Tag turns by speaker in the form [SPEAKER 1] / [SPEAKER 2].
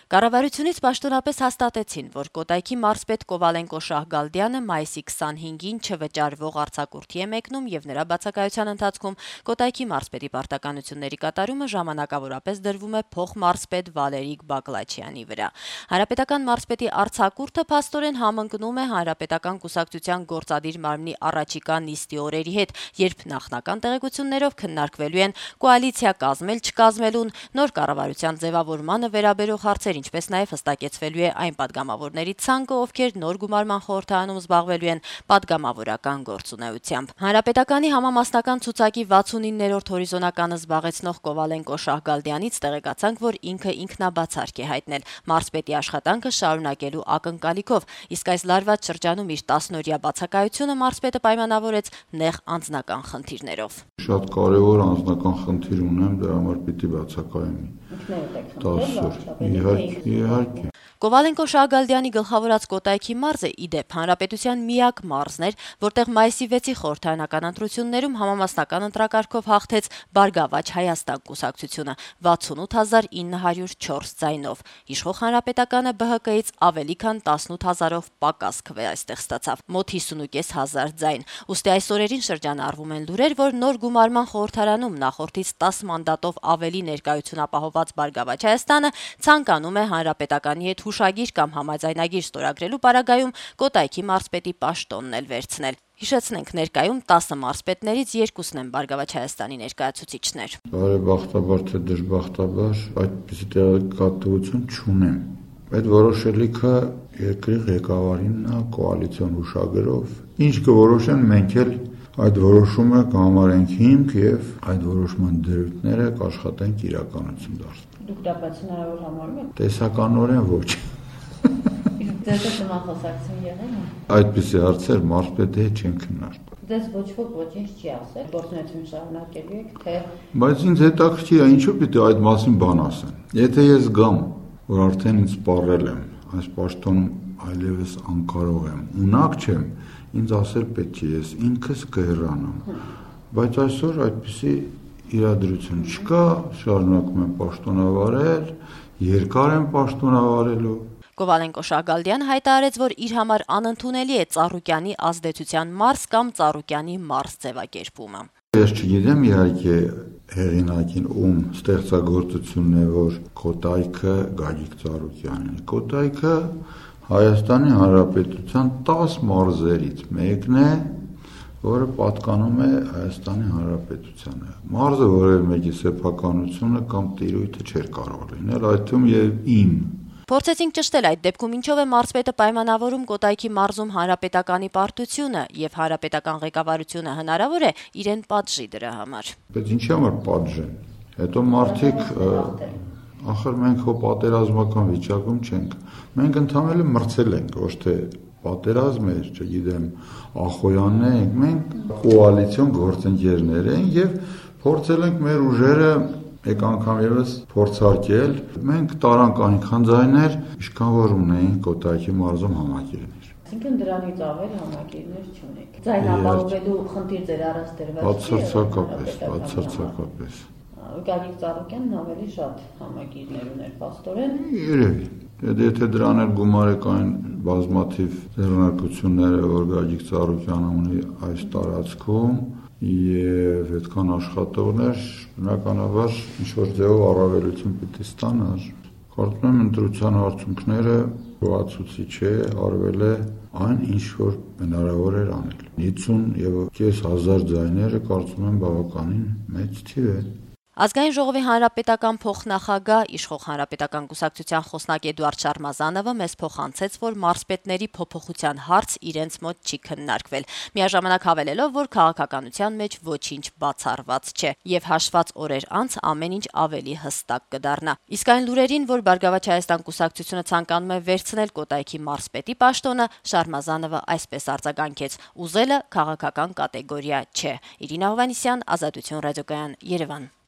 [SPEAKER 1] Կառավարությունից պաշտոնապես հաստատեցին, որ Կոտայքի մարզպետ Կովալենկո Շահգալդյանը մայիսի 25-ին չվճարվող արձակուրդի է մեկնում եւ նրա բացակայության ընթացքում Կոտայքի մարզպետի պարտականությունների կատարումը ժամանակավորապես դրվում է փոխմարզպետ Վալերիկ Բակլաչյանի վրա։ Հանրապետական մարզպետի արձակուրդը փաստորեն համընկնում է Հանրապետական կուսակցության գործադիր մարմնի առաջիկա նիստի օրերի հետ, երբ նախնական տեղեկություններով քննարկվելու են կոալիցիա կազմել չկազմելուն, նոր կառավարության ձևավորմանը վերաբերող հարցեր, ինչպես նաև հստակեցվելու է այն падգամավորների ցանկը, ովքեր նոր գումարման խորհրդարանում զբաղվելու են падգամավորական գործունեությամբ։ Հանրապետականի համամասնական ցուցակի 69-րդ հորիզոնականը զբաղեցնող Կովալենկո Շահգալդյանից տեղեկացանք, որ ինքը ինքնաբացարկ է հայտնել մարզպետի աշխատանքը շարունակելու ակնկալիքով, իսկ այս լարված շրջանում իր 10-օրյա բացակայությունը մարզպետը պայմանավորեց նեղ անձնական խնդիրներով։
[SPEAKER 2] Շատ կարևոր անձնական խնդիր ունեմ, դրա համար պիտի բացակայեմ։ Իհարկե։
[SPEAKER 1] Կովալենկո Շահգալդյանի գլխավորած Կոտայքի մարզը ի դեպ հանրապետության միակ մարզն էր, որտեղ մայիսի 6-ի խորհրդարանական ընտրություններում համամասնական ընտրակարգով հաղթեց Բարգավաճ Հայաստան կուսակցությունը 68904 ձայնով։ Իշխող հանրապետականը ԲՀԿ-ից ավելի քան 18000-ով պակաս քվե այստեղ ստացավ, մոտ 50,500 ձայն։ Ուստի այս օրերին շրջանառվում են լուրեր, որ նոր գումարման խորհրդարանում նախորդից 10 մանդատով ավելի ներկայություն ապահոված Բարգավաճ Հայաստանը ցանկանում է հանրապետականի հետ հուշագիր կամ համաձայնագիր ստորագրելու պարագայում Կոտայքի մարզպետի պաշտոնն էլ վերցնել։ Հիշեցնենք, ներկայում 10 մարզպետներից 2-ն են Բարգավաճ Հայաստանի ներկայացուցիչներ։
[SPEAKER 2] Բարեբախտաբար թե դժբախտաբար այդպիսի տեղեկատվություն չունեմ։ Այդ որոշելիքը երկրի ղեկավարինն է կոալիցիոն հուշագրով։ Ինչ կորոշեն, մենք էլ այդ որոշումը կհամարենք հիմք եւ այդ որոշման դրույթները կաշխատենք իրականություն դարձնել։
[SPEAKER 3] Դուք դա բայց հնարավոր համարում եք։
[SPEAKER 2] Տեսականորեն ոչ։
[SPEAKER 3] Ձեզ հետ խոսակցություն եղել է։
[SPEAKER 2] Այդպիսի հարցեր մարզպետի հետ չեն քննարկում։
[SPEAKER 3] Դες ոչինչ ոչինչ չի ասել, գործունեություն շարունակելու եք, թե
[SPEAKER 2] Բայց ինձ հետաքրքիր է, ինչու պիտի այդ մասին բան ասեն։ Եթե ես գամ, որ արդեն ինձ սպառել եմ, այս պաշտոնում այլևս անկարող եմ, ունակ չեմ, ինձ ասել պետք է ես ինքս կհեռանամ։ Բայց այսօր այդպիսի իրադրություն չկա, շարունակում եմ պաշտոնավարել, երկար եմ պաշտոնավարելու։
[SPEAKER 1] Կովալենկո Շահգալդյանը հայտարարեց, որ իր համար անընդունելի է Ծառուկյանի ազդեցության մարզ կամ Ծառուկյանի մարզ ձևակերպումը։
[SPEAKER 2] Ես չգիտեմ իհարկե հեղինակին ում ստեղծագործությունն է, որ Կոտայքը Գագիկ Ծառուկյանն է։ Կոտայքը Հայաստանի Հանրապետության 10 մարզերից մեկն է, որը պատկանում է Հայաստանի Հանրապետությանը։ Մարզը որևէ մեկի սեփականությունը կամ տիրույթը չէր կարող լինել, այդ թվում եւ իմ։
[SPEAKER 1] Փորձեցինք ճշտել այդ դեպքում ինչով է մարզպետը պայմանավորում Կոտայքի մարզում հանրապետականի պարտությունը եւ հանրապետական ղեկավարությունը հնարավոր է իրեն պատժի դրա համար։
[SPEAKER 2] Բայց ինչի համար պատժեն։ Հետո մարդիկ ախր մենք հո պատերազմական վիճակում չենք։ Մենք ընդհանրապես մրցել ենք, ոչ թե պատերազմ էր, չգիտեմ, ախոյաններ ենք, մենք կոալիցիոն գործընկերներ ենք եւ փորձել ենք մեր ուժերը մեկ անգամ եւս փորձարկել։ Մենք տարանք այնքան ձայներ, ինչքան որ ունեին Կոտայքի մարզում համակիրներ։
[SPEAKER 3] Այսինքն դրանից ավել համակիրներ չունեք։ Ձայնապահովելու խնդիր ձեր առանց դրված չի։
[SPEAKER 2] Բացարձակապես։
[SPEAKER 3] Գագիկ Ծառուկյանն ավելի շատ համակիրներ ուներ պաստորեն։
[SPEAKER 2] Երևի։ Եթե դրան էլ գումարեք այն բազմաթիվ ձեռնարկությունները, որ Գագիկ Ծառուկյանը ունի այս տարածքում, եւ այդքան աշխատողներ, բնականաբար ինչ-որ ձևով առավելություն պիտի ստանար։ Կարծում եմ ընտրության արդյունքները գոհացուցիչ է, արվել է այն, ինչ որ հնարավոր էր անել։ 50,500 ձայները կարծում եմ բավականին մեծ թիվ է։
[SPEAKER 1] Ազգային ժողովի հանրապետական փոխնախագահ իշխող հանրապետական կուսակցության խոսնակ Էդուարդ Շարմազանովը մեզ փոխանցեց, որ մարզպետների փոփոխության հարց իրենց մոտ չի քննարկվել, միաժամանակ հավելելով, որ քաղաքականության մեջ ոչինչ բացառված չէ եւ հաշված օրեր անց ամեն ինչ ավելի հստակ կդառնա։ Իսկ այն լուրերին, որ Բարգավաճ Հայաստան կուսակցությունը ցանկանում է վերցնել Կոտայքի մարզպետի պաշտոնը, Շարմազանովը այսպես արձագանքեց. ուզելը քաղաքական կատեգորիա չէ։ Իրինա Հովհաննիսյան, Ազատություն ռադիոկայան, Երևան։